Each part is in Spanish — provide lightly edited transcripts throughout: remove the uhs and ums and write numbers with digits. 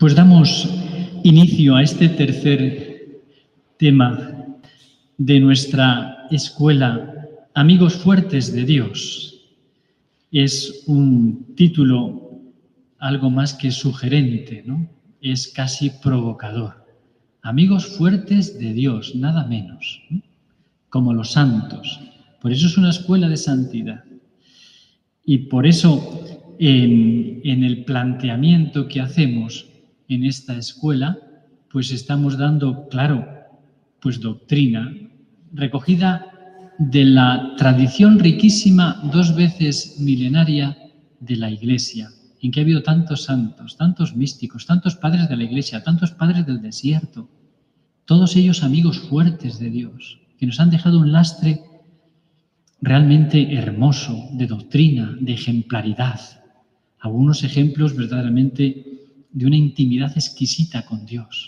Pues damos inicio a este tercer tema de nuestra escuela, Amigos Fuertes de Dios. Es un título algo más que sugerente, ¿no? Es casi provocador. Amigos fuertes de Dios, nada menos, ¿no? Como los santos. Por eso es una escuela de santidad. Y por eso, en el planteamiento que hacemos en esta escuela, pues estamos dando, claro, pues doctrina recogida de la tradición riquísima, 2 veces milenaria, de la Iglesia, en que ha habido tantos santos, tantos místicos, tantos padres de la Iglesia, tantos padres del desierto, todos ellos amigos fuertes de Dios, que nos han dejado un lastre realmente hermoso, de doctrina, de ejemplaridad. Algunos ejemplos verdaderamente de una intimidad exquisita con Dios.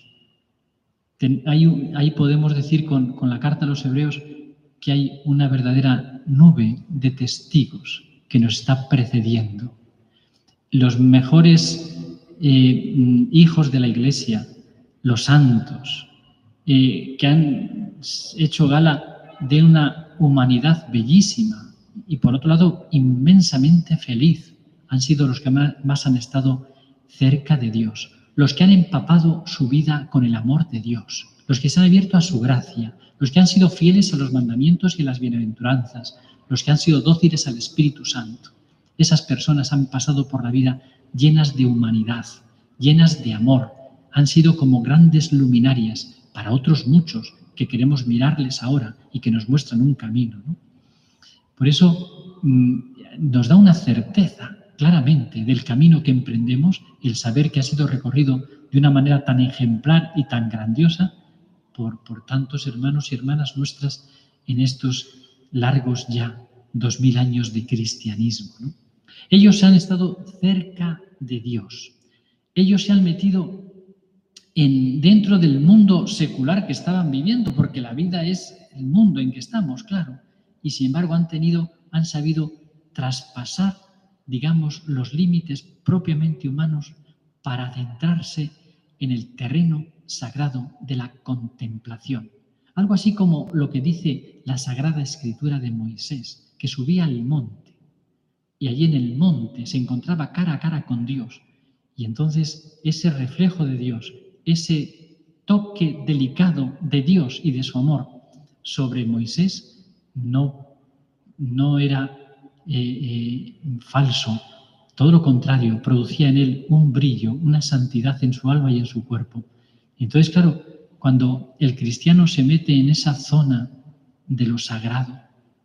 Ahí podemos decir con la carta a los Hebreos que hay una verdadera nube de testigos que nos está precediendo. Los mejores hijos de la Iglesia, los santos, que han hecho gala de una humanidad bellísima y, por otro lado, inmensamente feliz, han sido los que más han estado cerca de Dios, los que han empapado su vida con el amor de Dios, los que se han abierto a su gracia, los que han sido fieles a los mandamientos y a las bienaventuranzas, los que han sido dóciles al Espíritu Santo. Esas personas han pasado por la vida llenas de humanidad, llenas de amor, han sido como grandes luminarias para otros muchos que queremos mirarles ahora y que nos muestran un camino, ¿no? Por eso nos da una certeza claramente del camino que emprendemos, el saber que ha sido recorrido de una manera tan ejemplar y tan grandiosa por tantos hermanos y hermanas nuestras en estos largos ya 2000 años de cristianismo, ¿no? Ellos han estado cerca de Dios. Ellos se han metido dentro del mundo secular que estaban viviendo, porque la vida es el mundo en que estamos, claro. Y sin embargo han sabido traspasar, digamos, los límites propiamente humanos para adentrarse en el terreno sagrado de la contemplación. Algo así como lo que dice la Sagrada Escritura de Moisés, que subía al monte y allí en el monte se encontraba cara a cara con Dios. Y entonces ese reflejo de Dios, ese toque delicado de Dios y de su amor sobre Moisés no era falso. Todo lo contrario, producía en él un brillo, una santidad en su alma y en su cuerpo. Entonces, claro, cuando el cristiano se mete en esa zona de lo sagrado,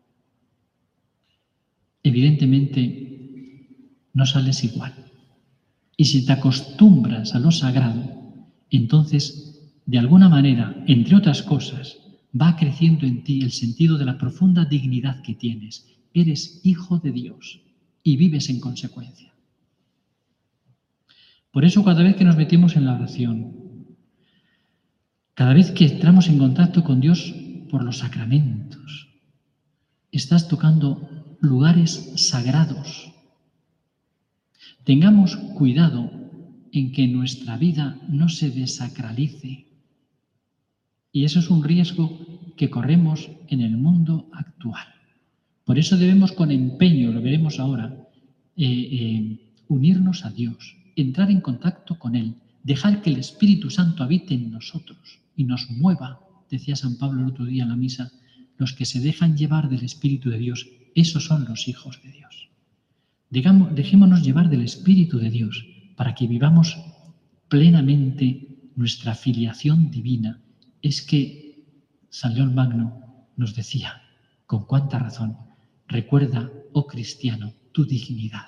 evidentemente no sales igual. Y si te acostumbras a lo sagrado, entonces, de alguna manera, entre otras cosas, va creciendo en ti el sentido de la profunda dignidad que tienes. Eres hijo de Dios y vives en consecuencia. Por eso, cada vez que nos metemos en la oración, cada vez que entramos en contacto con Dios por los sacramentos, estás tocando lugares sagrados. Tengamos cuidado en que nuestra vida no se desacralice. Y eso es un riesgo que corremos en el mundo actual. Por eso debemos con empeño, lo veremos ahora, unirnos a Dios, entrar en contacto con Él, dejar que el Espíritu Santo habite en nosotros y nos mueva, decía San Pablo el otro día en la misa, los que se dejan llevar del Espíritu de Dios, esos son los hijos de Dios. Dejémonos llevar del Espíritu de Dios para que vivamos plenamente nuestra filiación divina. Es que San León Magno nos decía, con cuánta razón, recuerda, oh cristiano, tu dignidad.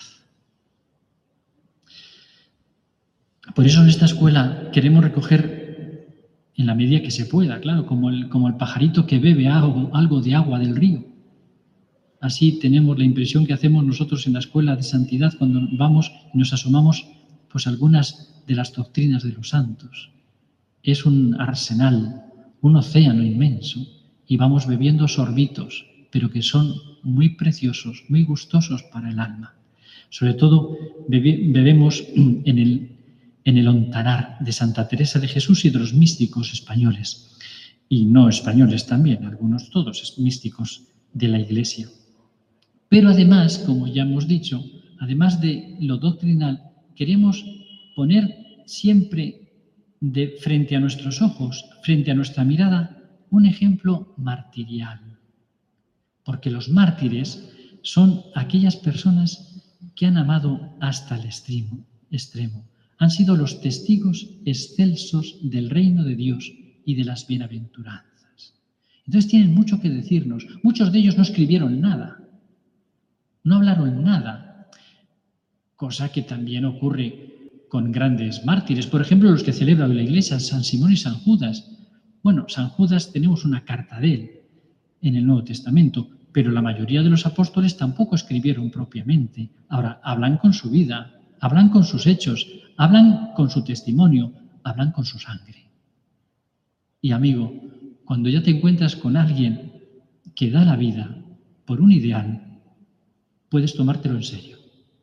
Por eso en esta escuela queremos recoger, en la medida que se pueda, claro, como el pajarito que bebe algo de agua del río. Así tenemos la impresión que hacemos nosotros en la escuela de santidad cuando vamos y nos asomamos pues algunas de las doctrinas de los santos. Es un arsenal, un océano inmenso, y vamos bebiendo sorbitos, pero que son muy preciosos, muy gustosos para el alma. Sobre todo bebemos en en el Ontanar de Santa Teresa de Jesús y de los místicos españoles. Y no españoles también, algunos todos místicos de la Iglesia. Pero además, como ya hemos dicho, además de lo doctrinal, queremos poner siempre frente a nuestros ojos, frente a nuestra mirada, un ejemplo martirial. Porque los mártires son aquellas personas que han amado hasta el extremo. Han sido los testigos excelsos del reino de Dios y de las bienaventuranzas. Entonces tienen mucho que decirnos. Muchos de ellos no escribieron nada, no hablaron nada, cosa que también ocurre con grandes mártires. Por ejemplo, los que celebra la Iglesia, San Simón y San Judas. Bueno, San Judas tenemos una carta de él en el Nuevo Testamento, pero la mayoría de los apóstoles tampoco escribieron propiamente. Ahora, hablan con su vida, hablan con sus hechos, hablan con su testimonio, hablan con su sangre. Y amigo, cuando ya te encuentras con alguien que da la vida por un ideal, puedes tomártelo en serio.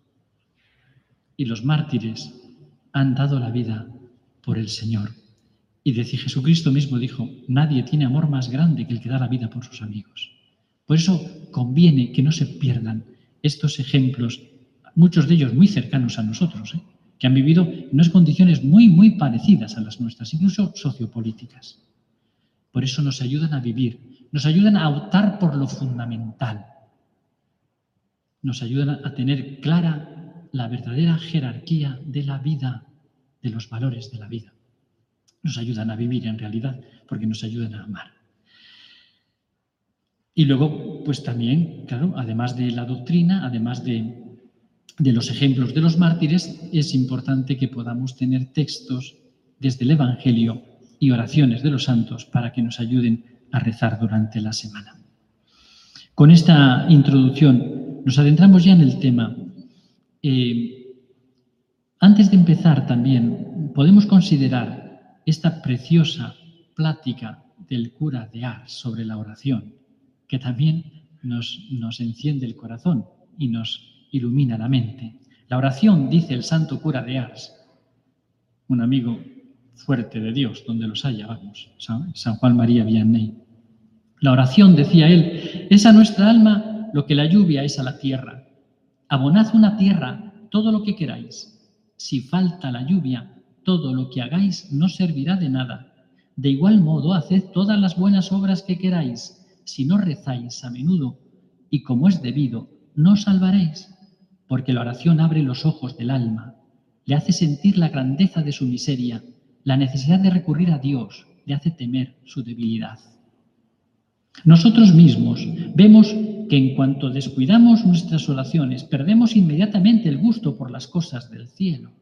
Y los mártires han dado la vida por el Señor. Y Jesucristo mismo dijo, nadie tiene amor más grande que el que da la vida por sus amigos. Por eso conviene que no se pierdan estos ejemplos, muchos de ellos muy cercanos a nosotros, que han vivido en unas condiciones muy, muy parecidas a las nuestras, incluso sociopolíticas. Por eso nos ayudan a vivir, nos ayudan a optar por lo fundamental, nos ayudan a tener clara la verdadera jerarquía de la vida, de los valores de la vida. Nos ayudan a vivir en realidad, porque nos ayudan a amar. Y luego, pues también, claro, además de la doctrina, además de los ejemplos de los mártires, es importante que podamos tener textos desde el Evangelio y oraciones de los santos para que nos ayuden a rezar durante la semana. Con esta introducción nos adentramos ya en el tema. Antes de empezar también, podemos considerar esta preciosa plática del cura de Ars sobre la oración, que también nos enciende el corazón y nos ilumina la mente. La oración, dice el santo cura de Ars, un amigo fuerte de Dios, donde los haya, vamos, San Juan María Vianney. La oración, decía él, es a nuestra alma lo que la lluvia es a la tierra. Abonad una tierra todo lo que queráis. Si falta la lluvia, todo lo que hagáis no servirá de nada. De igual modo, haced todas las buenas obras que queráis. Si no rezáis a menudo y como es debido, no os salvaréis, porque la oración abre los ojos del alma, le hace sentir la grandeza de su miseria, la necesidad de recurrir a Dios, le hace temer su debilidad. Nosotros mismos vemos que en cuanto descuidamos nuestras oraciones, perdemos inmediatamente el gusto por las cosas del cielo.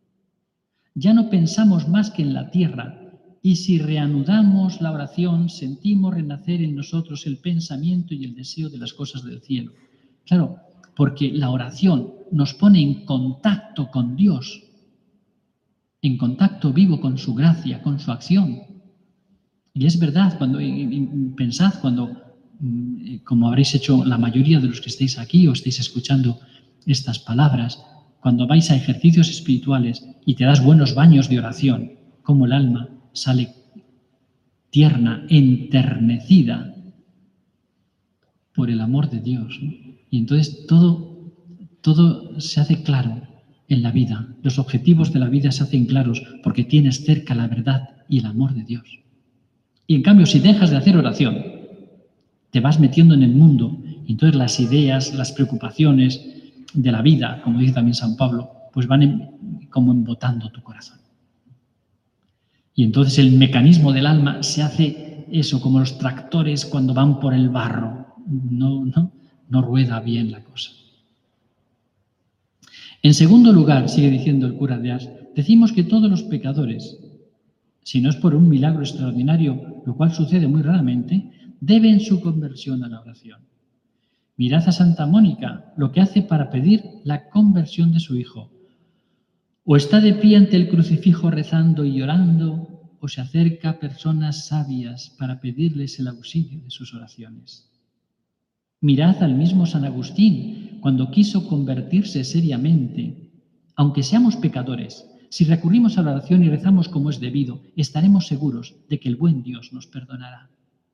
Ya no pensamos más que en la tierra, y si reanudamos la oración, sentimos renacer en nosotros el pensamiento y el deseo de las cosas del cielo. Claro, porque la oración nos pone en contacto con Dios, en contacto vivo con su gracia, con su acción. Y es verdad, pensad cuando, como habréis hecho la mayoría de los que estáis aquí o estáis escuchando estas palabras, cuando vais a ejercicios espirituales y te das buenos baños de oración, como el alma sale tierna, enternecida por el amor de Dios, ¿no? Y entonces todo se hace claro en la vida. Los objetivos de la vida se hacen claros porque tienes cerca la verdad y el amor de Dios. Y en cambio, si dejas de hacer oración, te vas metiendo en el mundo y entonces las ideas, las preocupaciones de la vida, como dice también San Pablo, pues van como embotando tu corazón. Y entonces el mecanismo del alma se hace eso, como los tractores cuando van por el barro. No rueda bien la cosa. En segundo lugar, sigue diciendo el cura de Ars, decimos que todos los pecadores, si no es por un milagro extraordinario, lo cual sucede muy raramente, deben su conversión a la oración. Mirad a Santa Mónica lo que hace para pedir la conversión de su hijo. O está de pie ante el crucifijo rezando y llorando, o se acerca a personas sabias para pedirles el auxilio de sus oraciones. Mirad al mismo San Agustín, cuando quiso convertirse seriamente. Aunque seamos pecadores, Si recurrimos a la oración y rezamos como es debido, estaremos seguros de que el buen Dios nos perdonará.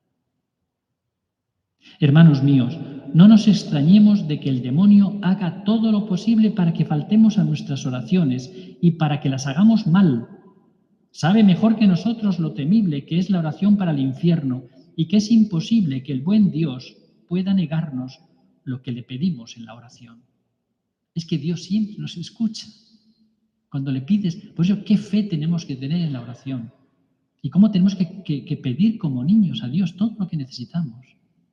Hermanos míos, no nos extrañemos de que el demonio haga todo lo posible para que faltemos a nuestras oraciones y para que las hagamos mal. Sabe mejor que nosotros lo temible que es la oración para el infierno y que es imposible que el buen Dios pueda negarnos lo que le pedimos en la oración. Es que Dios siempre nos escucha. Cuando le pides, por eso, ¿qué fe tenemos que tener en la oración? Y cómo tenemos que pedir como niños a Dios todo lo que necesitamos.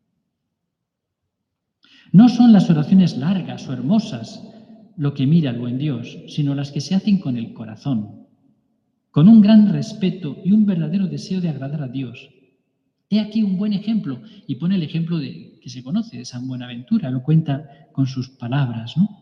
No son las oraciones largas o hermosas lo que mira el buen Dios, sino las que se hacen con el corazón, con un gran respeto y un verdadero deseo de agradar a Dios. He aquí un buen ejemplo, y pone el ejemplo que se conoce de San Buenaventura, lo cuenta con sus palabras, ¿no?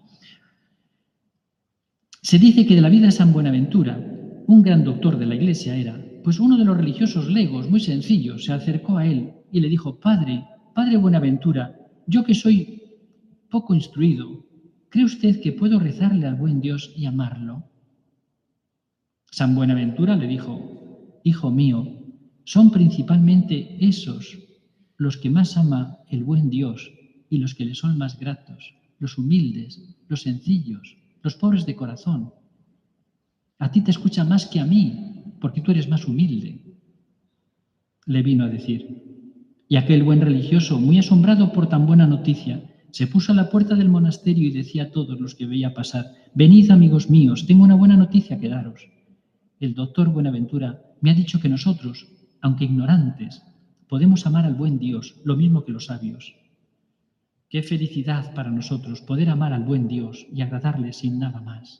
Se dice que de la vida de San Buenaventura, un gran doctor de la Iglesia era, pues uno de los religiosos legos, muy sencillo, se acercó a él y le dijo: Padre Buenaventura, yo que soy poco instruido, ¿cree usted que puedo rezarle al buen Dios y amarlo? San Buenaventura le dijo: Hijo mío, son principalmente esos los que más ama el buen Dios y los que le son más gratos, los humildes, los sencillos, los pobres de corazón. A ti te escucha más que a mí, porque tú eres más humilde, le vino a decir. Y aquel buen religioso, muy asombrado por tan buena noticia, se puso a la puerta del monasterio y decía a todos los que veía pasar: venid, amigos míos, tengo una buena noticia que daros. El doctor Buenaventura me ha dicho que nosotros, aunque ignorantes, podemos amar al buen Dios, lo mismo que los sabios. Qué felicidad para nosotros poder amar al buen Dios y agradarle sin nada más.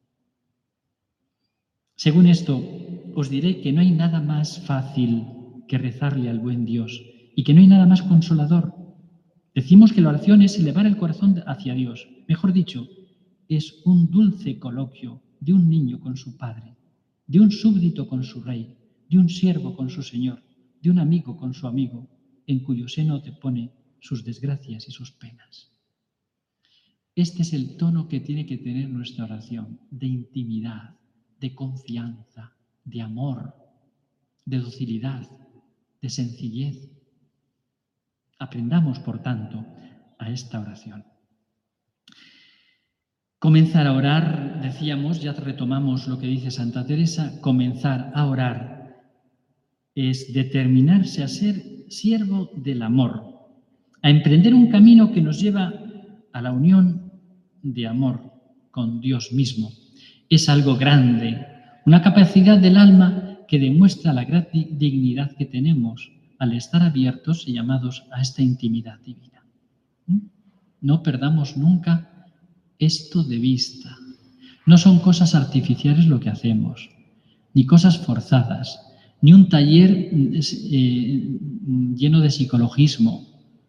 Según esto, os diré que no hay nada más fácil que rezarle al buen Dios y que no hay nada más consolador. Decimos que la oración es elevar el corazón hacia Dios. Mejor dicho, es un dulce coloquio de un niño con su padre, de un súbdito con su rey, de un siervo con su señor, de un amigo con su amigo, en cuyo seno te pone sus desgracias y sus penas. Este es el tono que tiene que tener nuestra oración, de intimidad, de confianza, de amor, de docilidad, de sencillez. Aprendamos, por tanto, a esta oración. Comenzar a orar, decíamos, ya retomamos lo que dice Santa Teresa, comenzar a orar es determinarse a ser siervo del amor, a emprender un camino que nos lleva a la unión de amor con Dios mismo. Es algo grande, una capacidad del alma que demuestra la gran dignidad que tenemos al estar abiertos y llamados a esta intimidad divina. No perdamos nunca esto de vista. No son cosas artificiales lo que hacemos, ni cosas forzadas, ni un taller lleno de psicologismo.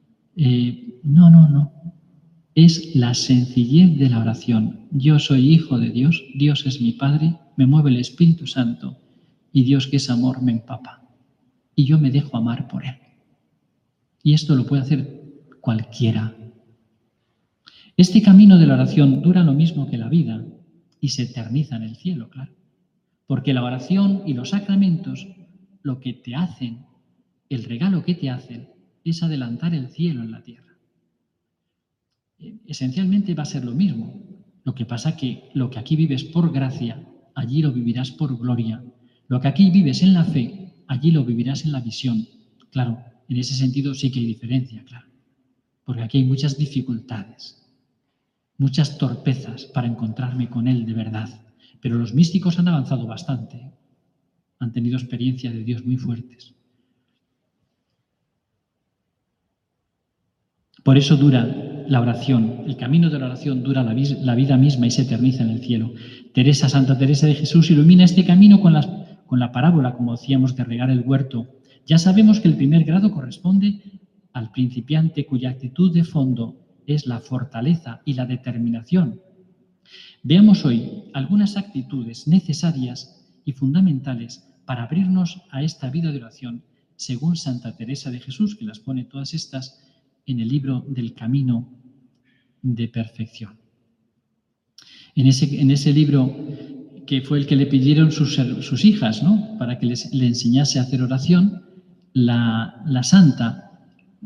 No. Es la sencillez de la oración. Yo soy hijo de Dios, Dios es mi Padre, me mueve el Espíritu Santo y Dios, que es amor, me empapa. Y yo me dejo amar por Él. Y esto lo puede hacer cualquiera. Este camino de la oración dura lo mismo que la vida y se eterniza en el cielo, claro. Porque la oración y los sacramentos lo que te hacen, el regalo que te hacen, es adelantar el cielo en la tierra. Esencialmente va a ser lo mismo. Lo que pasa que lo que aquí vives por gracia, allí lo vivirás por gloria. Lo que aquí vives en la fe, allí lo vivirás en la visión. Claro, en ese sentido sí que hay diferencia, claro. Porque aquí hay muchas dificultades, muchas torpezas para encontrarme con Él de verdad. Pero los místicos han avanzado bastante. Han tenido experiencias de Dios muy fuertes. Por eso dura la oración, el camino de la oración dura la vida misma y se eterniza en el cielo. Santa Teresa de Jesús ilumina este camino con la parábola, como decíamos, de regar el huerto. Ya sabemos que el primer grado corresponde al principiante cuya actitud de fondo es la fortaleza y la determinación. Veamos hoy algunas actitudes necesarias y fundamentales para abrirnos a esta vida de oración, según Santa Teresa de Jesús, que las pone todas estas en el libro del Camino de Perfección. En ese libro que fue el que le pidieron sus hijas, ¿no? Para que le enseñase a hacer oración, la santa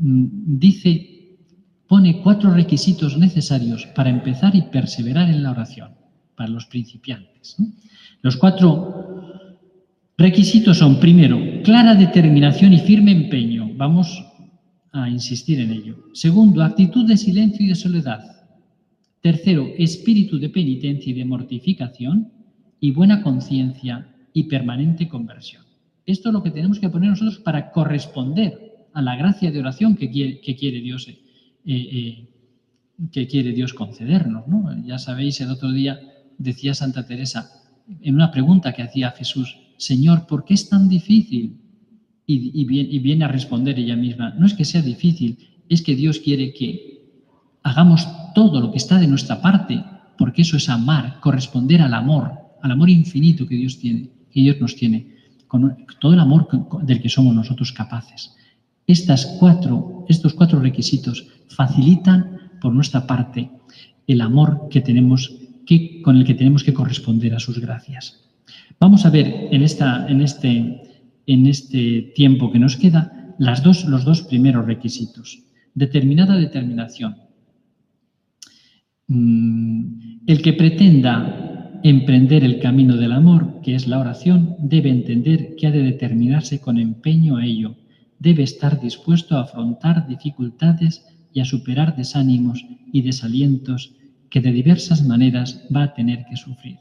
pone 4 requisitos necesarios para empezar y perseverar en la oración, para los principiantes, ¿no? Los 4 requisitos son, primero, clara determinación y firme empeño. Vamos a insistir en ello. Segundo, actitud de silencio y de soledad. Tercero, espíritu de penitencia y de mortificación y buena conciencia y permanente conversión. Esto es lo que tenemos que poner nosotros para corresponder a la gracia de oración que quiere Dios concedernos, ¿no? Ya sabéis, el otro día decía Santa Teresa, en una pregunta que hacía a Jesús, Señor, ¿por qué es tan difícil? Y viene a responder ella misma, no es que sea difícil, es que Dios quiere que hagamos todo lo que está de nuestra parte, porque eso es amar, corresponder al amor infinito que Dios nos tiene, con todo el amor del que somos nosotros capaces. Estos 4 requisitos facilitan por nuestra parte el amor con el que tenemos que corresponder a sus gracias. Vamos a ver en este tiempo que nos queda los 2 primeros requisitos. Determinada determinación. El que pretenda emprender el camino del amor, que es la oración, debe entender que ha de determinarse con empeño a ello. Debe estar dispuesto a afrontar dificultades y a superar desánimos y desalientos que de diversas maneras va a tener que sufrir.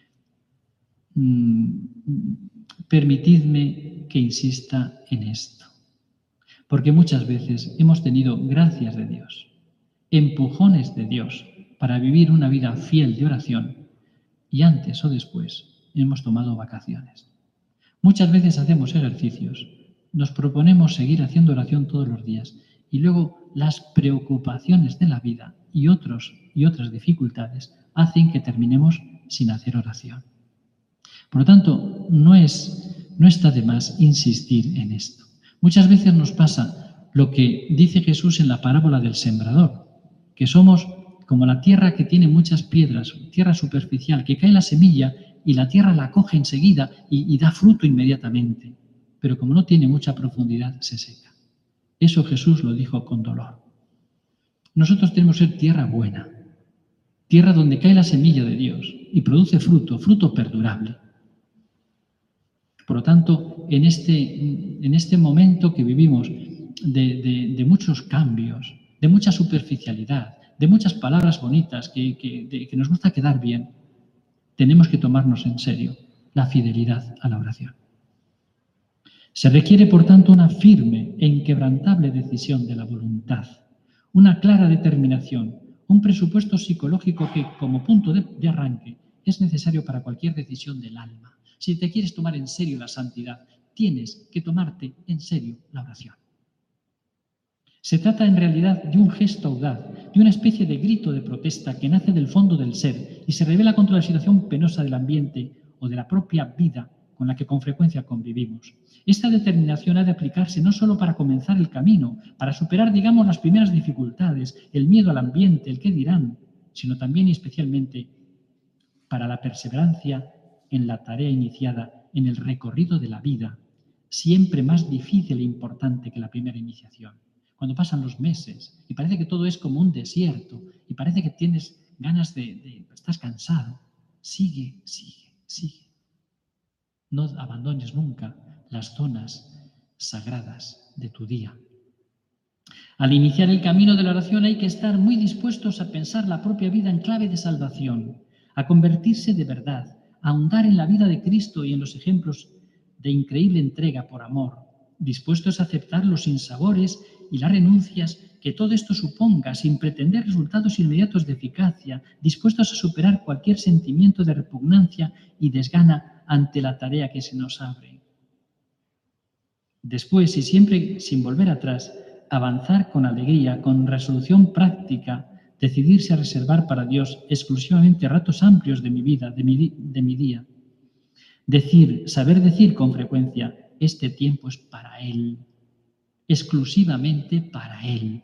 Permitidme que insista en esto, porque muchas veces hemos tenido gracias de Dios, empujones de Dios para vivir una vida fiel de oración y antes o después hemos tomado vacaciones. Muchas veces hacemos ejercicios, nos proponemos seguir haciendo oración todos los días y luego las preocupaciones de la vida y otras dificultades hacen que terminemos sin hacer oración. Por lo tanto, no está de más insistir en esto. Muchas veces nos pasa lo que dice Jesús en la parábola del sembrador, que somos como la tierra que tiene muchas piedras, tierra superficial, que cae la semilla y la tierra la coge enseguida y da fruto inmediatamente, pero como no tiene mucha profundidad, se seca. Eso Jesús lo dijo con dolor. Nosotros tenemos que ser tierra buena, tierra donde cae la semilla de Dios y produce fruto perdurable. Por lo tanto, en este momento que vivimos de muchos cambios, de mucha superficialidad, de muchas palabras bonitas que nos gusta quedar bien, tenemos que tomarnos en serio la fidelidad a la oración. Se requiere, por tanto, una firme e inquebrantable decisión de la voluntad, una clara determinación, un presupuesto psicológico que, como punto de arranque, es necesario para cualquier decisión del alma. Si te quieres tomar en serio la santidad, tienes que tomarte en serio la oración. Se trata en realidad de un gesto audaz, de una especie de grito de protesta que nace del fondo del ser y se revela contra la situación penosa del ambiente o de la propia vida con la que con frecuencia convivimos. Esta determinación ha de aplicarse no solo para comenzar el camino, para superar, digamos, las primeras dificultades, el miedo al ambiente, el qué dirán, sino también y especialmente para la perseverancia en la tarea iniciada, en el recorrido de la vida, siempre más difícil e importante que la primera iniciación. Cuando pasan los meses y parece que todo es como un desierto y parece que tienes ganas estás cansado, sigue. No abandones nunca las zonas sagradas de tu día. Al iniciar el camino de la oración hay que estar muy dispuestos a pensar la propia vida en clave de salvación, a convertirse de verdad, a ahondar en la vida de Cristo y en los ejemplos de increíble entrega por amor, dispuestos a aceptar los sinsabores y las renuncias que todo esto suponga, sin pretender resultados inmediatos de eficacia, dispuestos a superar cualquier sentimiento de repugnancia y desgana ante la tarea que se nos abre. Después, y siempre sin volver atrás, avanzar con alegría, con resolución práctica, decidirse a reservar para Dios exclusivamente ratos amplios de mi vida, de mi día. Saber decir con frecuencia, este tiempo es para Él, exclusivamente para Él,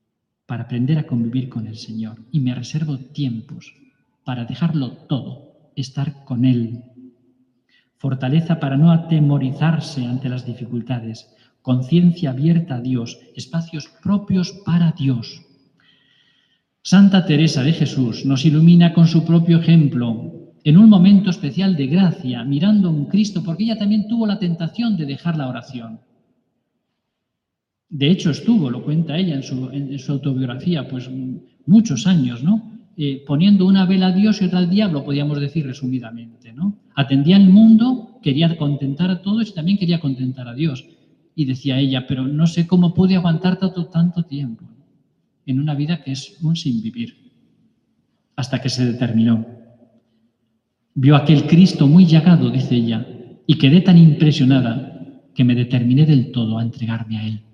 para aprender a convivir con el Señor. Y me reservo tiempos para dejarlo todo estar con Él. Fortaleza para no atemorizarse ante las dificultades. Conciencia abierta a Dios, espacios propios para Dios. Santa Teresa de Jesús nos ilumina con su propio ejemplo, en un momento especial de gracia, mirando a un Cristo, porque ella también tuvo la tentación de dejar la oración. De hecho, lo cuenta ella en su autobiografía, pues muchos años, ¿no? Poniendo una vela a Dios y otra al diablo, podríamos decir resumidamente, ¿no? Atendía al mundo, quería contentar a todos y también quería contentar a Dios. Y decía ella, pero no sé cómo pude aguantar tanto tiempo en una vida que es un sinvivir, hasta que se determinó. Vio aquel Cristo muy llagado, dice ella, y quedé tan impresionada que me determiné del todo a entregarme a Él.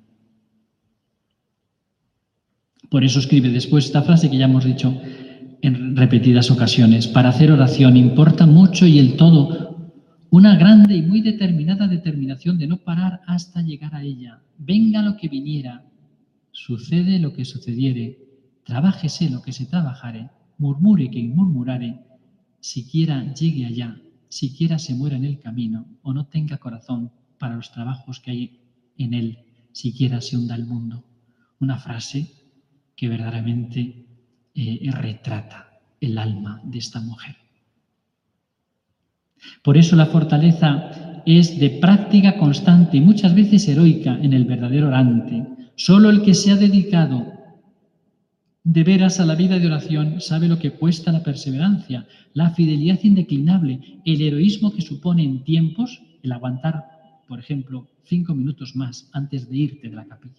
Por eso escribe después esta frase que ya hemos dicho en repetidas ocasiones. Para hacer oración importa mucho y el todo una grande y muy determinada determinación de no parar hasta llegar a ella. Venga lo que viniera, sucede lo que sucediere, trabájese lo que se trabajare, murmure quien murmurare, siquiera llegue allá, siquiera se muera en el camino o no tenga corazón para los trabajos que hay en él, siquiera se hunda el mundo. Una frase que verdaderamente retrata el alma de esta mujer. Por eso la fortaleza es de práctica constante y muchas veces heroica en el verdadero orante. Solo el que se ha dedicado de veras a la vida de oración sabe lo que cuesta la perseverancia, la fidelidad indeclinable, el heroísmo que supone en tiempos el aguantar, por ejemplo, 5 minutos más antes de irte de la capilla.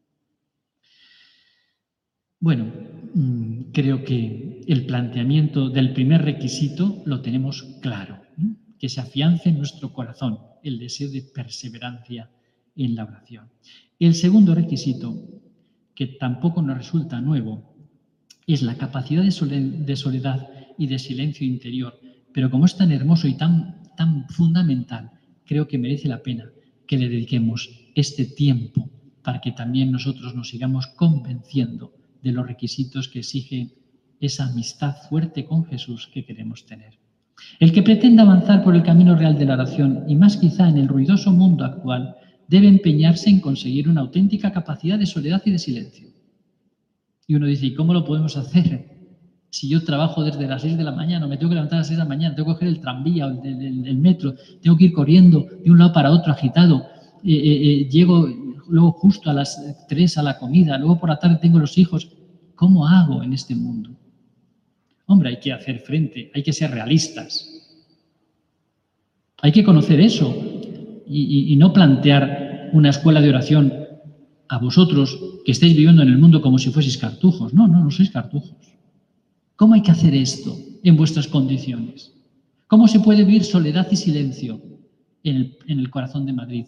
Bueno, creo que el planteamiento del primer requisito lo tenemos claro, que se afiance en nuestro corazón el deseo de perseverancia en la oración. El segundo requisito, que tampoco nos resulta nuevo, es la capacidad de soledad y de silencio interior, pero como es tan hermoso y tan fundamental, creo que merece la pena que le dediquemos este tiempo para que también nosotros nos sigamos convenciendo de los requisitos que exige esa amistad fuerte con Jesús que queremos tener. El que pretenda avanzar por el camino real de la oración, y más quizá en el ruidoso mundo actual, debe empeñarse en conseguir una auténtica capacidad de soledad y de silencio. Y uno dice, ¿y cómo lo podemos hacer? Si yo trabajo desde las 6 de la mañana, o me tengo que levantar a las 6 de la mañana, tengo que coger el tranvía o el metro, tengo que ir corriendo de un lado para otro agitado, llego luego justo a las 3 a la comida, luego por la tarde tengo los hijos. ¿Cómo hago en este mundo? Hombre, hay que hacer frente, hay que ser realistas. Hay que conocer eso y no plantear una escuela de oración a vosotros que estáis viviendo en el mundo como si fueseis cartujos. No, no sois cartujos. ¿Cómo hay que hacer esto en vuestras condiciones? ¿Cómo se puede vivir soledad y silencio en el corazón de Madrid?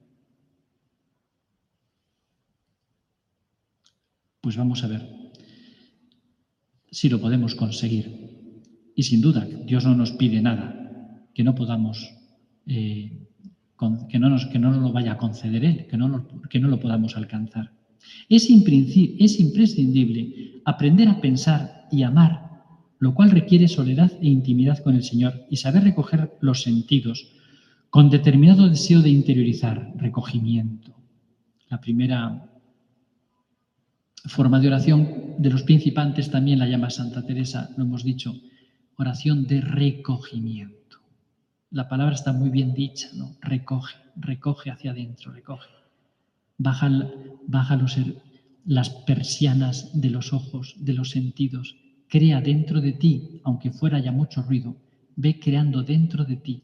Pues vamos a ver si lo podemos conseguir. Y sin duda, Dios no nos pide nada que no podamos, que no nos lo vaya a conceder Él, que no lo podamos alcanzar. Es imprescindible aprender a pensar y amar, lo cual requiere soledad e intimidad con el Señor y saber recoger los sentidos con determinado deseo de interiorizar, recogimiento. La primera forma de oración de los principantes también la llama Santa Teresa, lo hemos dicho, oración de recogimiento. La palabra está muy bien dicha, ¿no? Recoge hacia adentro, recoge. Baja las persianas de los ojos, de los sentidos. Crea dentro de ti, aunque fuera ya mucho ruido, ve creando dentro de ti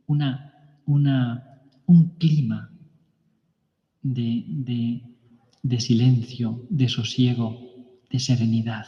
un clima de silencio, de sosiego, de serenidad.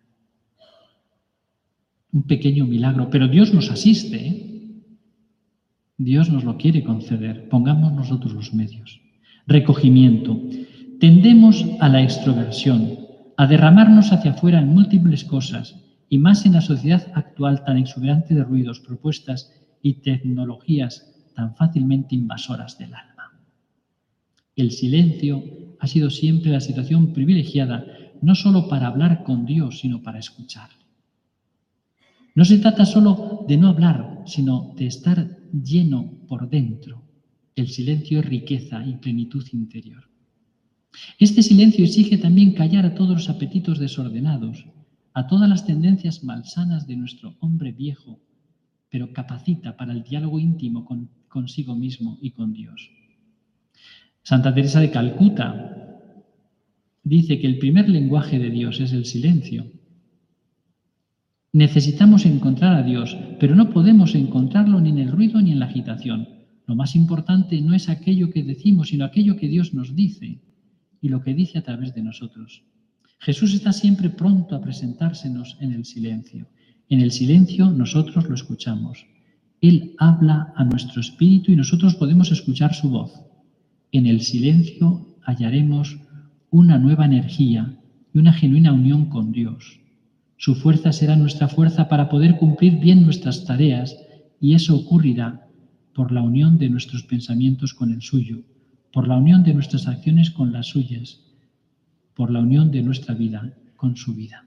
Un pequeño milagro, pero Dios nos asiste, ¿eh? Dios nos lo quiere conceder. Pongamos nosotros los medios. Recogimiento. Tendemos a la extroversión, a derramarnos hacia afuera en múltiples cosas, y más en la sociedad actual tan exuberante de ruidos, propuestas y tecnologías tan fácilmente invasoras del alma. El silencio ha sido siempre la situación privilegiada, no solo para hablar con Dios, sino para escucharle. No se trata solo de no hablar, sino de estar lleno por dentro. El silencio es riqueza y plenitud interior. Este silencio exige también callar a todos los apetitos desordenados, a todas las tendencias malsanas de nuestro hombre viejo, pero capacita para el diálogo íntimo consigo mismo y con Dios. Santa Teresa de Calcuta dice que el primer lenguaje de Dios es el silencio. Necesitamos encontrar a Dios, pero no podemos encontrarlo ni en el ruido ni en la agitación. Lo más importante no es aquello que decimos, sino aquello que Dios nos dice y lo que dice a través de nosotros. Jesús está siempre pronto a presentársenos en el silencio. En el silencio nosotros lo escuchamos. Él habla a nuestro espíritu y nosotros podemos escuchar su voz. En el silencio hallaremos una nueva energía y una genuina unión con Dios. Su fuerza será nuestra fuerza para poder cumplir bien nuestras tareas, y eso ocurrirá por la unión de nuestros pensamientos con el suyo, por la unión de nuestras acciones con las suyas, por la unión de nuestra vida con su vida.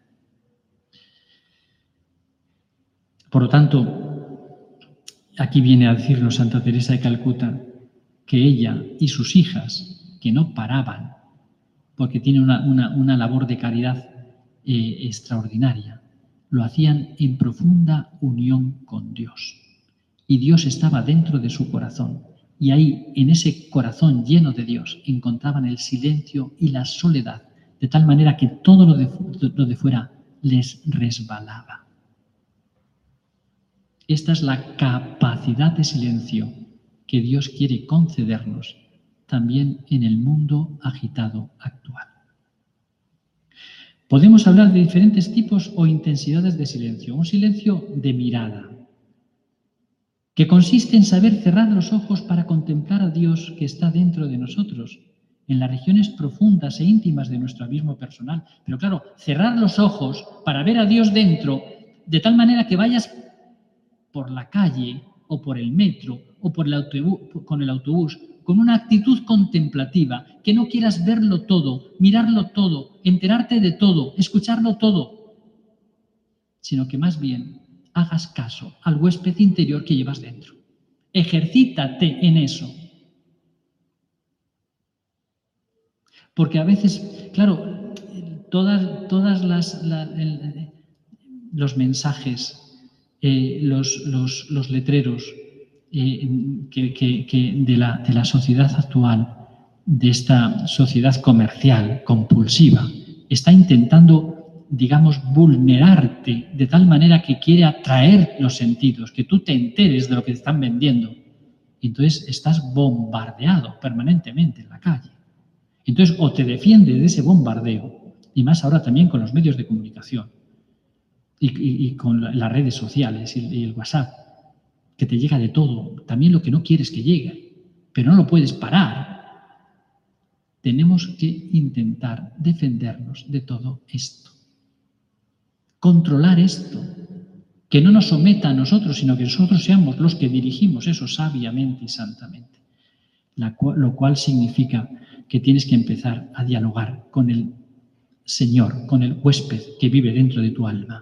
Por lo tanto, aquí viene a decirnos Santa Teresa de Calcuta que ella y sus hijas, que no paraban, porque tiene una labor de caridad extraordinaria, lo hacían en profunda unión con Dios. Y Dios estaba dentro de su corazón. Y ahí, en ese corazón lleno de Dios, encontraban el silencio y la soledad, de tal manera que todo lo de fuera les resbalaba. Esta es la capacidad de silencio que Dios quiere concedernos también en el mundo agitado actual. Podemos hablar de diferentes tipos o intensidades de silencio. Un silencio de mirada, que consiste en saber cerrar los ojos para contemplar a Dios que está dentro de nosotros, en las regiones profundas e íntimas de nuestro abismo personal. Pero claro, cerrar los ojos para ver a Dios dentro, de tal manera que vayas por la calle o por el metro o por con el autobús, con una actitud contemplativa, que no quieras verlo todo, mirarlo todo, enterarte de todo, escucharlo todo, sino que más bien hagas caso al huésped interior que llevas dentro. Ejercítate en eso. Porque a veces, claro, todas los mensajes, los letreros de la sociedad actual, de esta sociedad comercial, compulsiva, está intentando, digamos, vulnerarte de tal manera que quiere atraer los sentidos, que tú te enteres de lo que te están vendiendo. Entonces estás bombardeado permanentemente en la calle. Entonces, o te defiendes de ese bombardeo, y más ahora también con los medios de comunicación y con las redes sociales y el WhatsApp, que te llega de todo, también lo que no quieres que llegue, pero no lo puedes parar. Tenemos que intentar defendernos de todo esto. Controlar esto, que no nos someta a nosotros, sino que nosotros seamos los que dirigimos eso sabiamente y santamente. Lo cual significa que tienes que empezar a dialogar con el Señor, con el huésped que vive dentro de tu alma.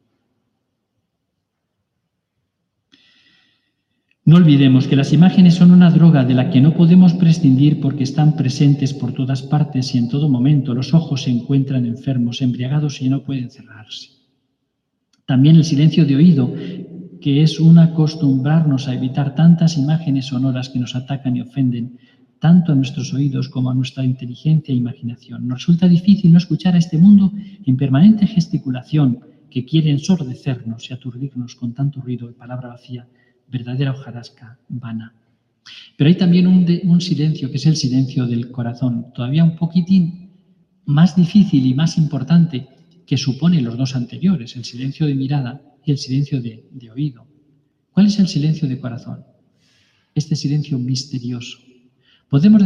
No olvidemos que las imágenes son una droga de la que no podemos prescindir porque están presentes por todas partes y en todo momento. Los ojos se encuentran enfermos, embriagados y no pueden cerrarse. También el silencio de oído, que es un acostumbrarnos a evitar tantas imágenes sonoras que nos atacan y ofenden tanto a nuestros oídos como a nuestra inteligencia e imaginación. Nos resulta difícil no escuchar a este mundo en permanente gesticulación que quiere ensordecernos y aturdirnos con tanto ruido y palabra vacía, verdadera hojarasca vana. Pero hay también un silencio, que es el silencio del corazón, todavía un poquitín más difícil y más importante, que supone los dos anteriores, el silencio de mirada y el silencio de oído. ¿Cuál es el silencio de corazón? Este silencio misterioso. Podemos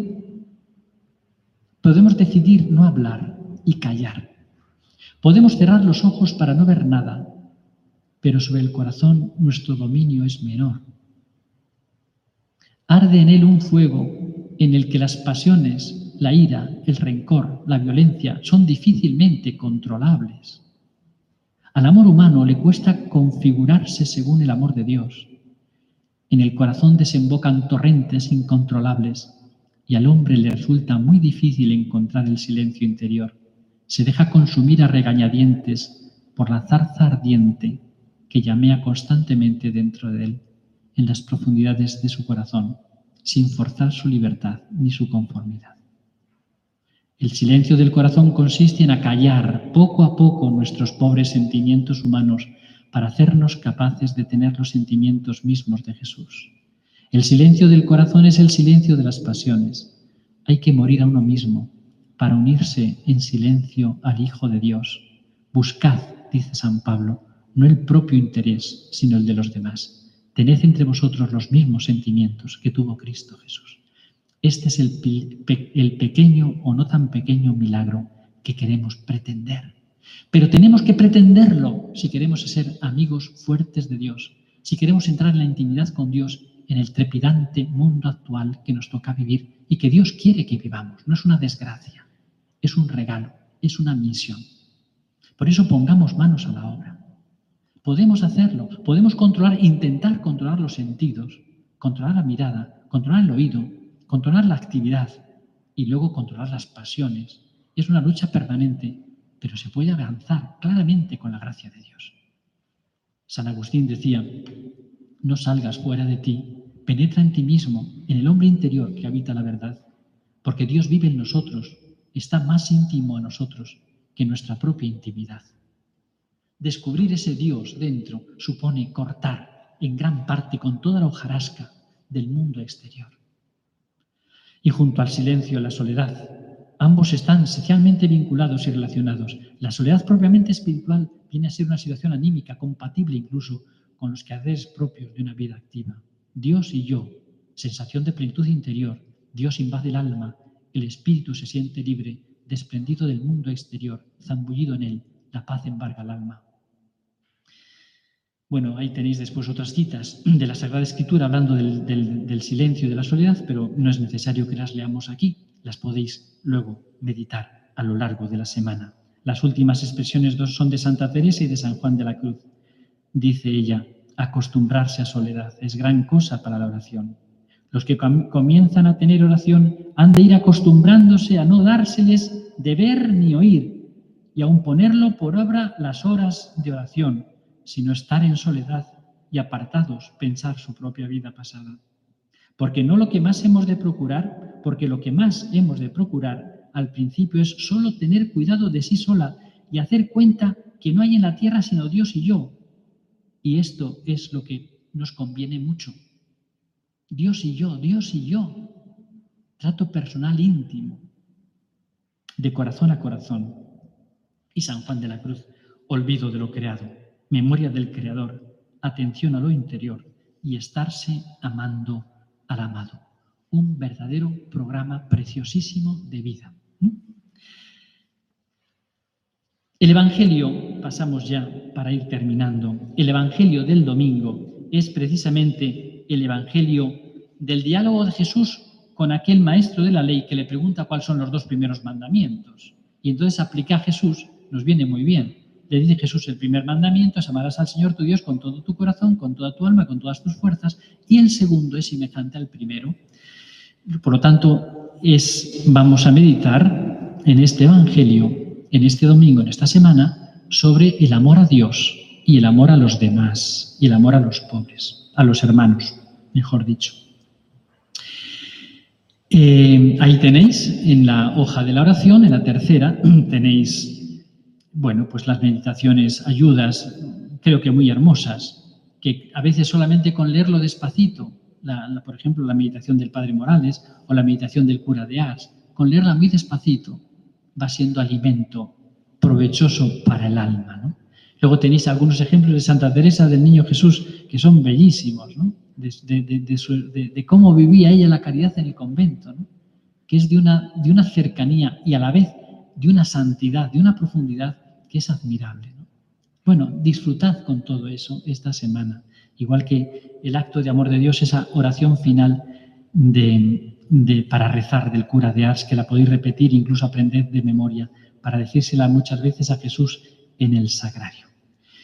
decidir no hablar y callar. Podemos cerrar los ojos para no ver nada, pero sobre el corazón nuestro dominio es menor. Arde en él un fuego en el que las pasiones, la ira, el rencor, la violencia son difícilmente controlables. Al amor humano le cuesta configurarse según el amor de Dios. En el corazón desembocan torrentes incontrolables y al hombre le resulta muy difícil encontrar el silencio interior. Se deja consumir a regañadientes por la zarza ardiente que llamea constantemente dentro de él, en las profundidades de su corazón, sin forzar su libertad ni su conformidad. El silencio del corazón consiste en acallar poco a poco nuestros pobres sentimientos humanos para hacernos capaces de tener los sentimientos mismos de Jesús. El silencio del corazón es el silencio de las pasiones. Hay que morir a uno mismo para unirse en silencio al Hijo de Dios. Buscad, dice San Pablo, no el propio interés, sino el de los demás. Tened entre vosotros los mismos sentimientos que tuvo Cristo Jesús. Este es el pequeño o no tan pequeño milagro que queremos pretender. Pero tenemos que pretenderlo si queremos ser amigos fuertes de Dios, si queremos entrar en la intimidad con Dios en el trepidante mundo actual que nos toca vivir y que Dios quiere que vivamos. No es una desgracia, es un regalo, es una misión. Por eso pongamos manos a la obra. Podemos hacerlo, podemos intentar controlar los sentidos, controlar la mirada, controlar el oído, controlar la actividad y luego controlar las pasiones. Es una lucha permanente, pero se puede avanzar claramente con la gracia de Dios. San Agustín decía, no salgas fuera de ti, penetra en ti mismo, en el hombre interior que habita la verdad, porque Dios vive en nosotros, está más íntimo a nosotros que nuestra propia intimidad. Descubrir ese Dios dentro supone cortar en gran parte con toda la hojarasca del mundo exterior. Y junto al silencio, la soledad, ambos están esencialmente vinculados y relacionados. La soledad propiamente espiritual viene a ser una situación anímica, compatible incluso con los quehaceres propios de una vida activa. Dios y yo, sensación de plenitud interior, Dios invade el alma, el espíritu se siente libre, desprendido del mundo exterior, zambullido en él, la paz embarga el alma. Bueno, ahí tenéis después otras citas de la Sagrada Escritura hablando del silencio y de la soledad, pero no es necesario que las leamos aquí, las podéis luego meditar a lo largo de la semana. Las últimas expresiones son de Santa Teresa y de San Juan de la Cruz. Dice ella, acostumbrarse a soledad es gran cosa para la oración. Los que comienzan a tener oración han de ir acostumbrándose a no dárseles de ver ni oír y aun ponerlo por obra las horas de oración, sino estar en soledad y apartados, pensar su propia vida pasada. Porque lo que más hemos de procurar al principio es solo tener cuidado de sí sola y hacer cuenta que no hay en la tierra sino Dios y yo. Y esto es lo que nos conviene mucho. Dios y yo, Dios y yo. Trato personal íntimo, de corazón a corazón. Y San Juan de la Cruz, olvido de lo creado, memoria del Creador, atención a lo interior y estarse amando al amado. Un verdadero programa preciosísimo de vida. El Evangelio, pasamos ya para ir terminando, el Evangelio del domingo es precisamente el Evangelio del diálogo de Jesús con aquel maestro de la ley que le pregunta cuáles son los 2 primeros mandamientos. Y entonces aplica a Jesús, nos viene muy bien. Le dice Jesús, el primer mandamiento es amarás al Señor tu Dios con todo tu corazón, con toda tu alma, con todas tus fuerzas, y el segundo es semejante al primero. Por lo tanto, vamos a meditar en este Evangelio, en este domingo, en esta semana, sobre el amor a Dios y el amor a los demás, y el amor a los pobres, a los hermanos, mejor dicho. Ahí tenéis, en la hoja de la oración, en la tercera, tenéis pues las meditaciones, ayudas, creo que muy hermosas, que a veces solamente con leerlo despacito, por ejemplo, la meditación del Padre Morales o la meditación del cura de Ars, con leerla muy despacito va siendo alimento provechoso para el alma, ¿no? Luego tenéis algunos ejemplos de Santa Teresa del Niño Jesús que son bellísimos, ¿no? De cómo vivía ella la caridad en el convento, ¿no? Que es de una cercanía y a la vez de una santidad, de una profundidad que es admirable, ¿no? Bueno, disfrutad con todo eso esta semana, igual que el acto de amor de Dios, esa oración final para rezar del cura de Ars, que la podéis repetir, incluso aprender de memoria, para decírsela muchas veces a Jesús en el sagrario.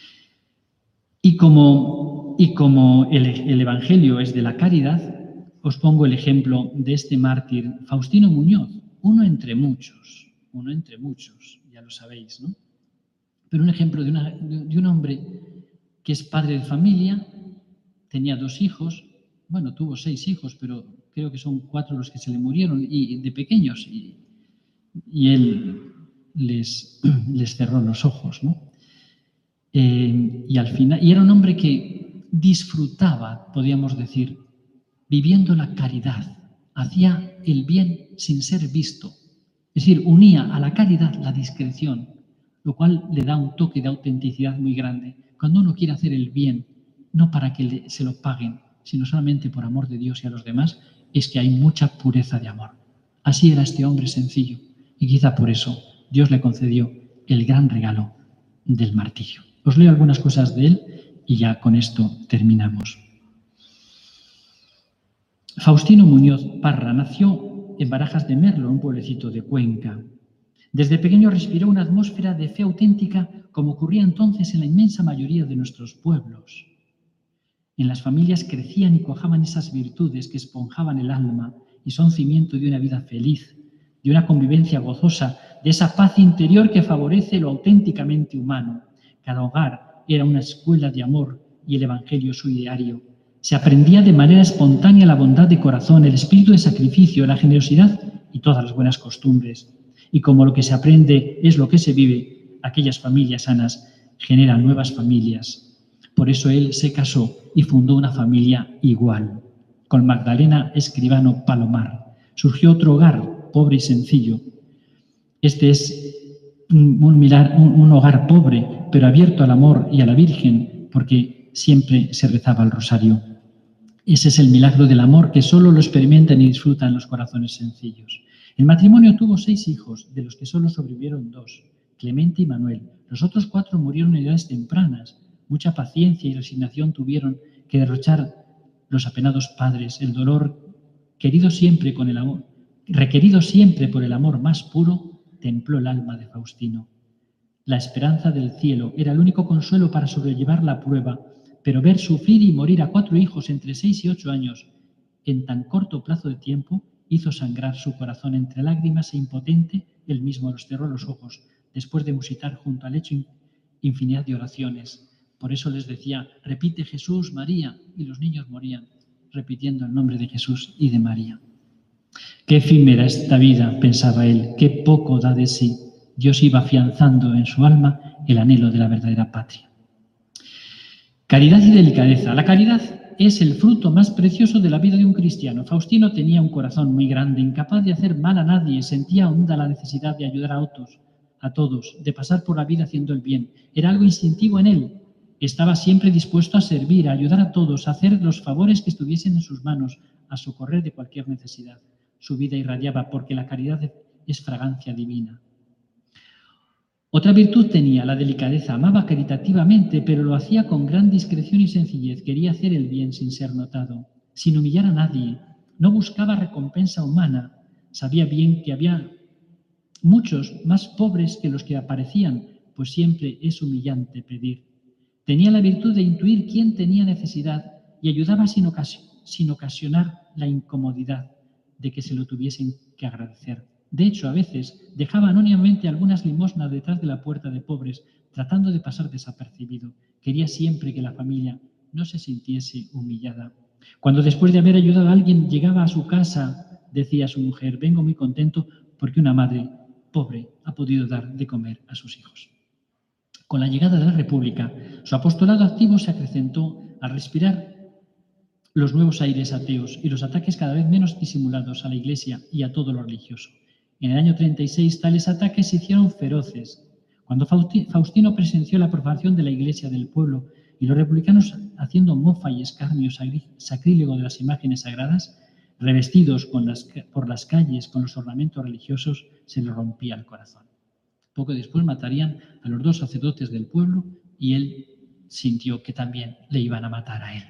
Y como el Evangelio es de la caridad, os pongo el ejemplo de este mártir, Faustino Muñoz, uno entre muchos, ya lo sabéis, ¿no? Pero un ejemplo de un hombre que es padre de familia, tenía 2 hijos, bueno, tuvo 6 hijos, pero creo que son 4 los que se le murieron y de pequeños, y él les cerró los ojos, ¿no? Y al final, y era un hombre que disfrutaba, podríamos decir, viviendo la caridad, hacía el bien sin ser visto, es decir, unía a la caridad la discreción, lo cual le da un toque de autenticidad muy grande. Cuando uno quiere hacer el bien, no para que se lo paguen, sino solamente por amor de Dios y a los demás, es que hay mucha pureza de amor. Así era este hombre sencillo, y quizá por eso Dios le concedió el gran regalo del martirio. Os leo algunas cosas de él y ya con esto terminamos. Faustino Muñoz Parra nació en Barajas de Merlo, un pueblecito de Cuenca. Desde pequeño respiró una atmósfera de fe auténtica, como ocurría entonces en la inmensa mayoría de nuestros pueblos. En las familias crecían y cuajaban esas virtudes que esponjaban el alma y son cimiento de una vida feliz, de una convivencia gozosa, de esa paz interior que favorece lo auténticamente humano. Cada hogar era una escuela de amor y el Evangelio su ideario. Se aprendía de manera espontánea la bondad de corazón, el espíritu de sacrificio, la generosidad y todas las buenas costumbres. Y como lo que se aprende es lo que se vive, aquellas familias sanas generan nuevas familias. Por eso él se casó y fundó una familia igual. Con Magdalena Escribano Palomar surgió otro hogar pobre y sencillo. Este es un hogar pobre, pero abierto al amor y a la Virgen, porque siempre se rezaba el rosario. Ese es el milagro del amor que solo lo experimentan y disfrutan los corazones sencillos. El matrimonio tuvo 6 hijos, de los que solo sobrevivieron 2, Clemente y Manuel. Los otros 4 murieron en edades tempranas. Mucha paciencia y resignación tuvieron que derrochar los apenados padres. El dolor, requerido siempre por el amor más puro, templó el alma de Faustino. La esperanza del cielo era el único consuelo para sobrellevar la prueba, pero ver sufrir y morir a 4 hijos entre 6 y 8 años en tan corto plazo de tiempo hizo sangrar su corazón. Entre lágrimas e impotente, él mismo los cerró los ojos, después de musitar junto al lecho infinidad de oraciones. Por eso les decía, repite Jesús, María, y los niños morían, repitiendo el nombre de Jesús y de María. Qué efímera esta vida, pensaba él, qué poco da de sí. Dios iba afianzando en su alma el anhelo de la verdadera patria. Caridad y delicadeza. La caridad es el fruto más precioso de la vida de un cristiano. Faustino tenía un corazón muy grande, incapaz de hacer mal a nadie, sentía honda la necesidad de ayudar a todos, de pasar por la vida haciendo el bien. Era algo instintivo en él. Estaba siempre dispuesto a servir, a ayudar a todos, a hacer los favores que estuviesen en sus manos, a socorrer de cualquier necesidad. Su vida irradiaba porque la caridad es fragancia divina. Otra virtud tenía, la delicadeza. Amaba caritativamente, pero lo hacía con gran discreción y sencillez. Quería hacer el bien sin ser notado, sin humillar a nadie. No buscaba recompensa humana. Sabía bien que había muchos más pobres que los que aparecían, pues siempre es humillante pedir. Tenía la virtud de intuir quién tenía necesidad y ayudaba sin ocasionar la incomodidad de que se lo tuviesen que agradecer. De hecho, a veces dejaba anónimamente algunas limosnas detrás de la puerta de pobres, tratando de pasar desapercibido. Quería siempre que la familia no se sintiese humillada. Cuando después de haber ayudado a alguien llegaba a su casa, decía a su mujer, vengo muy contento porque una madre pobre ha podido dar de comer a sus hijos. Con la llegada de la República, su apostolado activo se acrecentó al respirar los nuevos aires ateos y los ataques cada vez menos disimulados a la Iglesia y a todo lo religioso. En el año 36 tales ataques se hicieron feroces. Cuando Faustino presenció la profanación de la Iglesia del pueblo y los republicanos haciendo mofa y escarnio sacrílego de las imágenes sagradas, revestidos por las calles con los ornamentos religiosos, se le rompía el corazón. Poco después matarían a los 2 sacerdotes del pueblo y él sintió que también le iban a matar a él.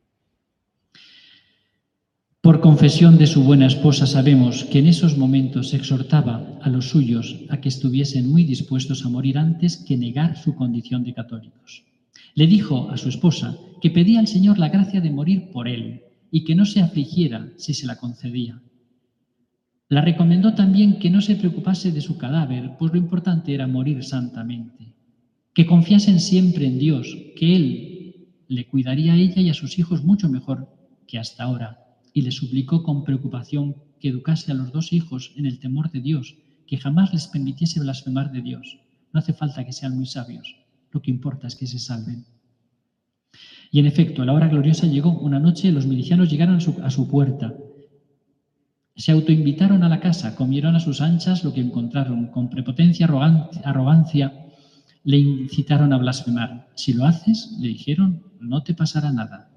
Por confesión de su buena esposa sabemos que en esos momentos exhortaba a los suyos a que estuviesen muy dispuestos a morir antes que negar su condición de católicos. Le dijo a su esposa que pedía al Señor la gracia de morir por él y que no se afligiera si se la concedía. La recomendó también que no se preocupase de su cadáver, pues lo importante era morir santamente, que confiasen siempre en Dios, que Él le cuidaría a ella y a sus hijos mucho mejor que hasta ahora, y le suplicó con preocupación que educase a los dos hijos en el temor de Dios, que jamás les permitiese blasfemar de Dios. No hace falta que sean muy sabios, lo que importa es que se salven. Y en efecto, a la hora gloriosa llegó. Una noche los milicianos llegaron a su puerta. Se autoinvitaron a la casa, comieron a sus anchas lo que encontraron. Con prepotencia, arrogancia, le incitaron a blasfemar. Si lo haces, le dijeron, no te pasará nada.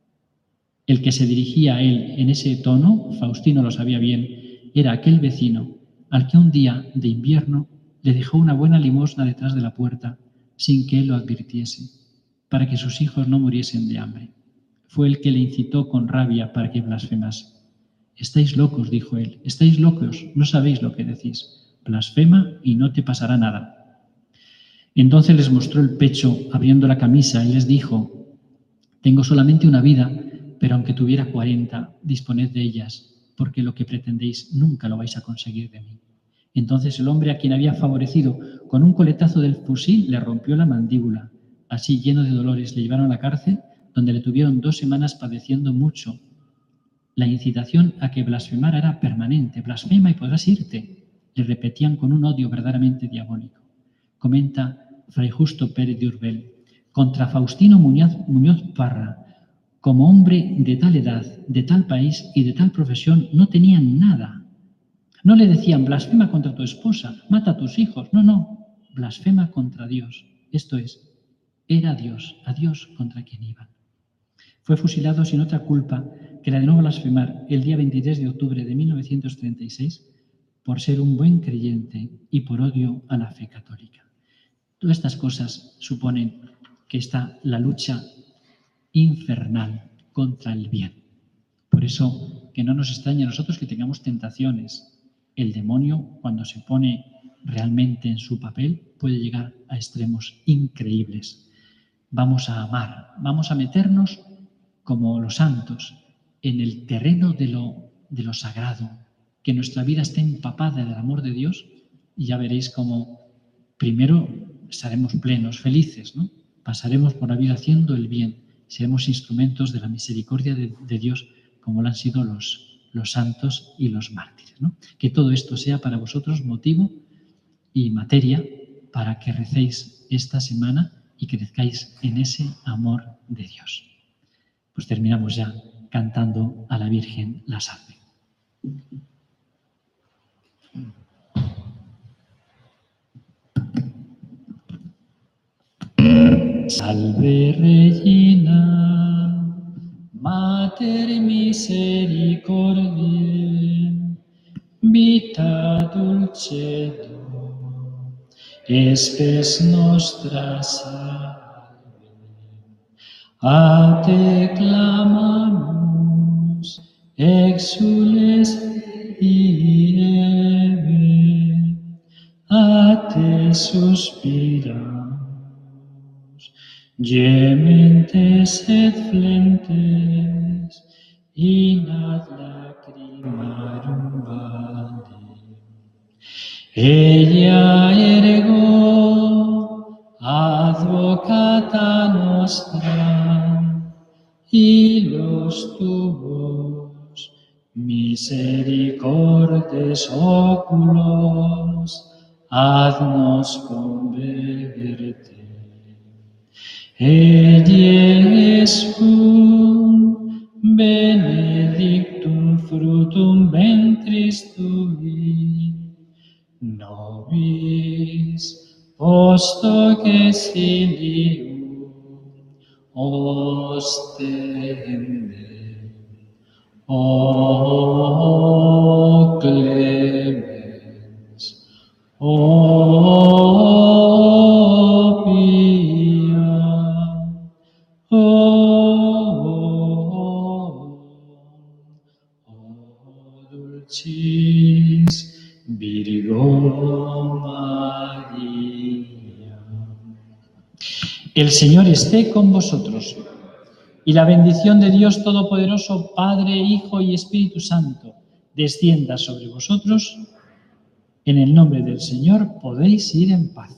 El que se dirigía a él en ese tono, Faustino lo sabía bien, era aquel vecino al que un día de invierno le dejó una buena limosna detrás de la puerta sin que él lo advirtiese, para que sus hijos no muriesen de hambre. Fue el que le incitó con rabia para que blasfemase. Estáis locos, dijo él, estáis locos, no sabéis lo que decís. Blasfema y no te pasará nada. Entonces les mostró el pecho abriendo la camisa y les dijo, tengo solamente una vida, pero aunque tuviera 40, disponed de ellas, porque lo que pretendéis nunca lo vais a conseguir de mí. Entonces el hombre a quien había favorecido con un coletazo del fusil le rompió la mandíbula. Así, lleno de dolores, le llevaron a la cárcel, donde le tuvieron 2 semanas padeciendo mucho. La incitación a que blasfemara era permanente. Blasfema y podrás irte, le repetían con un odio verdaderamente diabólico. Comenta Fray Justo Pérez de Urbel. Contra Faustino Muñoz Parra, como hombre de tal edad, de tal país y de tal profesión, no tenían nada. No le decían, blasfema contra tu esposa, mata a tus hijos. No, blasfema contra Dios. Esto es, era Dios, a Dios contra quien iban. Fue fusilado sin otra culpa que la de no blasfemar el día 23 de octubre de 1936 por ser un buen creyente y por odio a la fe católica. Todas estas cosas suponen que está la lucha infernal contra el bien. Por eso, que no nos extrañe a nosotros que tengamos tentaciones. El demonio, cuando se pone realmente en su papel, puede llegar a extremos increíbles. Vamos a amar, vamos a meternos como los santos en el terreno de lo sagrado, que nuestra vida esté empapada del amor de Dios y ya veréis cómo primero estaremos plenos, felices, ¿no? Pasaremos por la vida haciendo el bien, seremos instrumentos de la misericordia de Dios como lo han sido los santos y los mártires, ¿no? Que todo esto sea para vosotros motivo y materia para que recéis esta semana y crezcáis en ese amor de Dios. Pues terminamos ya cantando a la Virgen la salve. Salve Regina, Mater misericordiae, vita dulcedo, spes nostra salve. A te clamamus, exules Eve, a te suspiramos, gementes et flentes, in ad lacrimarum vale. Ella ergo advocata nostra, y los tuos misericordes oculos haznos converte. Ella Jesum benedictum fructum ventris tui, nobis post hoc exilium ostende. O clemens, o pia, o dulcis Virgo Maria. El Señor esté con vosotros. Y la bendición de Dios Todopoderoso, Padre, Hijo y Espíritu Santo, descienda sobre vosotros. En el nombre del Señor podéis ir en paz.